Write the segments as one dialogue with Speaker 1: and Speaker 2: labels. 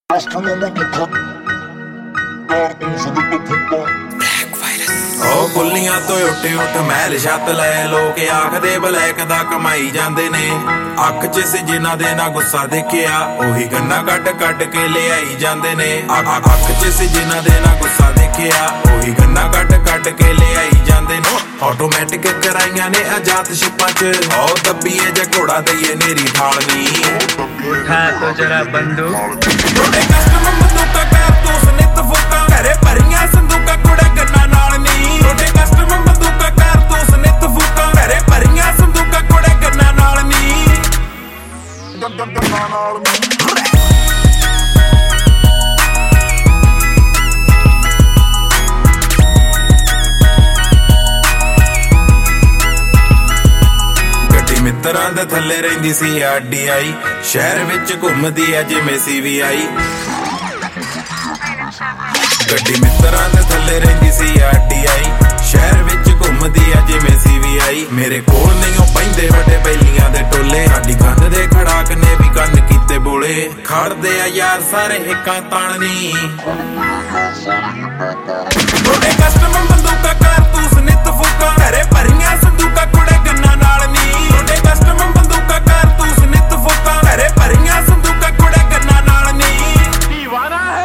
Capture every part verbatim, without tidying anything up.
Speaker 1: ਉਹ ਗੁੱਲੀਆਂ ਤੋਂ ਉੱਠ ਉੱਠ ਮਹਿਲ ਛੱਤ ਲੈ ਲੋਕ ਆਖਦੇ ਬਲੈਕ ਦਾ ਕਮਾਈ ਜਾਂਦੇ ਨੇ। ਅੱਖ 'ਚ ਸੀ ਜਿਨ੍ਹਾਂ ਦੇ ਨਾ ਗੁੱਸਾ ਦੇਖਿਆ ਉਹੀ ਗੰਨਾ ਕੱਢ ਕੱਢ ਕੇ ਲਿਆਈ ਜਾਂਦੇ ਨੇ। ਅੱਖ 'ਚ ਸੀ ਜਿਨ੍ਹਾਂ ਦੇ ਨਾ ਗੁੱਸਾ ਦੇਖਿਆ ਉਹੀ ਗੰਨਾ ਕੱਢ ਕੱਢ ਕੇ ਲਿਆਈ ਜਾਂਦੇ ਨੇ। ਆਟੋਮੈਟਿਕ ਕਰਾਈਆਂ ਨੇ ਆਜ਼ਾਦ ਸ਼ਿਪਾਂ 'ਚ ਉਹ ਦੱਬੀਏ ਜੇ ਘੋੜਾ ਦਈਏ ਨੇਰੀ ਠਾਲਨੀ।
Speaker 2: उठा तो जरा बंदूक
Speaker 1: ਤੁਹਾਡੇ ਕਸਟਮ ਬੰਦੂਕਾਂ ਕਾਰਤੂਸ ਨਿੱਤ ਫੂਕਾਂ ਘਰੇ ਭਰੀਆਂ ਸੰਦੂਕਾਂ ਕੁੜੇ ਗੰਨਾ ਨਾਲ ਨੀ। ਤੁਹਾਡੇ ਕਸਟਮ ਬੰਦੂਕਾਂ ਕਾਰਤੂਸ ਨਿੱਤ ਫੂਕਾਂ ਘਰੇ ਭਰੀਆਂ ਸੰਦੂਕਾਂ ਕੁੜੇ ਗੰਨਾ ਨਾਲ ਨੀ। ਗੰਨਾ ਨਾਲ ਨੀ। ਮਿੱਤਰਾਂ ਦੇ ਥੱਲੇ ਰਹਿੰਦੀ ਸੀ ਆਡੀ ਆਈ ਸ਼ਹਿਰ ਵਿੱਚ ਘੁੰਮਦੀ ਐ ਜਿਵੇਂ ਸੀ ਵੀ ਆਈ। ਗੱਡੀ ਮਿੱਤਰਾਂ ਦੇ ਥੱਲੇ ਰਹਿੰਦੀ ਸੀ ਆਡੀ ਆਈ ਸ਼ਹਿਰ ਵਿੱਚ ਘੁੰਮਦੀ ਐ ਜਿਵੇਂ ਸੀ ਵੀ ਆਈ। ਮੇਰੇ ਕੋਲ ਨਹੀਂ ਉਹ ਪੈਂਦੇ ਵੱਡੇ ਬੈਲੀਆਂ ਦੇ ਟੋਲੇ ਸਾਡੀ ਕੰਧ ਦੇ ਖੜਾਕ ਨੇ ਵੀ ਕੰਨ ਕੀਤੇ ਬੋਲੇ। ਖੜਦੇ ਆ ਯਾਰ ਸਾਰੇ ਹਿੱਕਾਂ ਤਾਣਨੀ। ਤੁਹਾਡੇ ਕਸਟਮ ਬੰਦੂਕਾਂ ਕਾਰਤੂਸ ਨਿੱਤ ਫੂਕਾਂ ਘਰੇ ਭਰੀਆਂ ਸੰਦੂਕਾਂ ਕੁੜੇ ਗੰਨਾ ਨਾਲ ਨੀ। ਕਸਟਮ ਬੰਦੂਕਾਂ ਕਾਰਤੂਸ ਨਿੱਤ ਫੂਕਾਂ ਘਰੇ ਭਰੀਆਂ ਸੰਦੂਕਾਂ ਕੁੜੇ ਗੰਨਾ ਨਾਲ ਨੀ। ਦੀਵਾਨਾ ਹੈ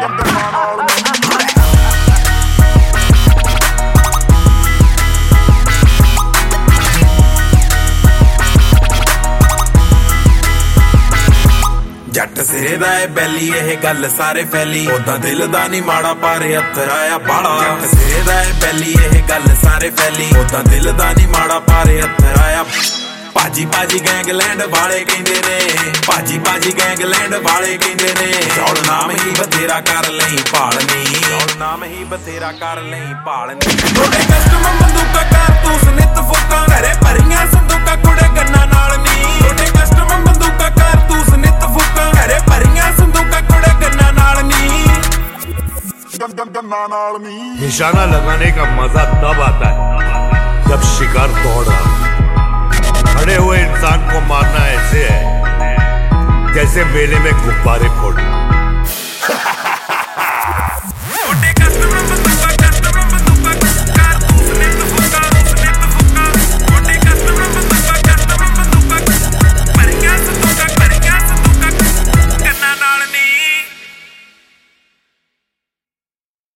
Speaker 1: ਜੱਟ ਸਿਰੇ ਦਾ ਏ ਬੈਲੀ ਇਹ ਗੱਲ ਸਾਰੇ ਫੈਲੀ ਉਦਾਂ ਦਿਲ ਦਾ ਨੀ ਮਾੜਾ ਪਰ ਹੱਥਰ ਆਇਆ ਬਾਲਾ। ਜੱਟ ਸਿਰੇ ਦਾ ਏ ਬੈਲੀ ਇਹ ਗੱਲ ਸਾਰੇ ਫੈਲੀ ਉਦਾਂ ਦਿਲ ਦਾ ਨੀ ਮਾੜਾ ਪਰ ਹੱਥਰ ਆਇਆ। ਭਾਜੀ ਭਾਜੀ ਗੈਂਗਲੈਂਡ ਵਾਲੇ ਕਹਿੰਦੇ ਨੇ ਭਾਜੀ ਭਾਜੀ ਗੈਂਗਲੈਂਡ ਵਾਲੇ ਕਹਿੰਦੇ ਨੇ। ਚੌਲ ਨਾਮ ਹੀ ਬਥੇਰਾ ਕਰ ਲਈ ਭਾਲਨੀ। ਚੌਲ ਨਾਮ ਹੀ ਬਥੇਰਾ ਕਰ ਲਈ ਭਾਲਨੀ। ਤੁਹਾਡੇ ਕਸਟਮ ਬੰਦੂਕਾਂ ਕਾਰਤੂਸ ਨਿੱਤ ਫੂਕਾਂ ਘਰੇ ਭਰੀਆਂ ਸੰਦੂਕਾਂ ਕੁੜੇ ਗੰਨਾ ਨਾਲ ਨੀ। ਤੁਹਾਡੇ ਕਸਟਮ ਬੰਦੂਕਾਂ ਕਾਰਤੂਸ ਨਿੱਤ ਫੂਕਾਂ ਘਰੇ ਭਰੀਆਂ ਸੰਦੂਕਾਂ ਕੁੜੇ ਗੰਨਾ ਨਾਲ ਨੀ। ਗੰਨਾ ਨਾਲ ਨੀ।
Speaker 3: निशाना लगाने का मजा तब आता है जब शिकार दौड़ रहा हो। खड़े हुए इंसान को मारना ऐसे है जैसे मेले में गुब्बारे फोड़ना।